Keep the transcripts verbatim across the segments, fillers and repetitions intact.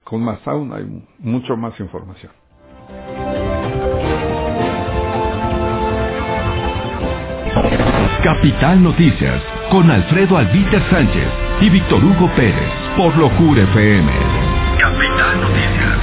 con más sauna y mucho más información. Capital Noticias, con Alfredo Albíter Sánchez y Víctor Hugo Pérez, por Locura F M. Capital Noticias.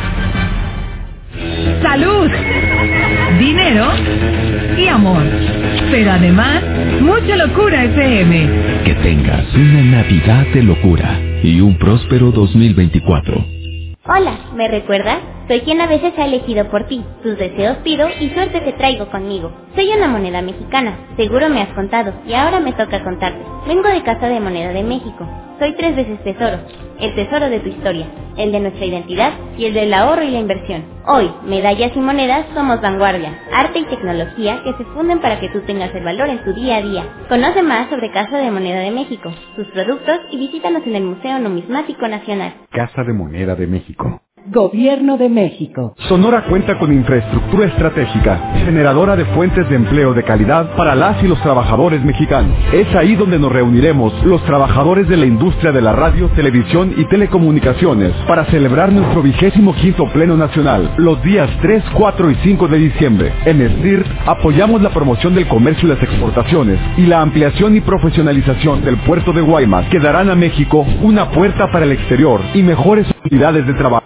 Salud, dinero y amor. Pero además, mucha Locura F M. Que tengas una Navidad de locura y un próspero dos mil veinticuatro. Hola, ¿me recuerdas? Soy quien a veces ha elegido por ti. Tus deseos pido y suerte te traigo conmigo. Soy una moneda mexicana, seguro me has contado, y ahora me toca contarte. Vengo de Casa de Moneda de México. Soy tres veces tesoro. El tesoro de tu historia, el de nuestra identidad y el del ahorro y la inversión. Hoy, medallas y monedas somos vanguardia, arte y tecnología que se funden para que tú tengas el valor en tu día a día. Conoce más sobre Casa de Moneda de México, sus productos y visítanos en el Museo Numismático Nacional. Casa de Moneda de México. Gobierno de México. Sonora cuenta con infraestructura estratégica, generadora de fuentes de empleo de calidad para las y los trabajadores mexicanos. Es ahí donde nos reuniremos los trabajadores de la industria de la radio, televisión y telecomunicaciones para celebrar nuestro vigésimo quinto Pleno Nacional, los días tres, cuatro y cinco de diciembre. En S D I R apoyamos la promoción del comercio y las exportaciones y la ampliación y profesionalización del puerto de Guaymas, que darán a México una puerta para el exterior y mejores oportunidades de trabajo.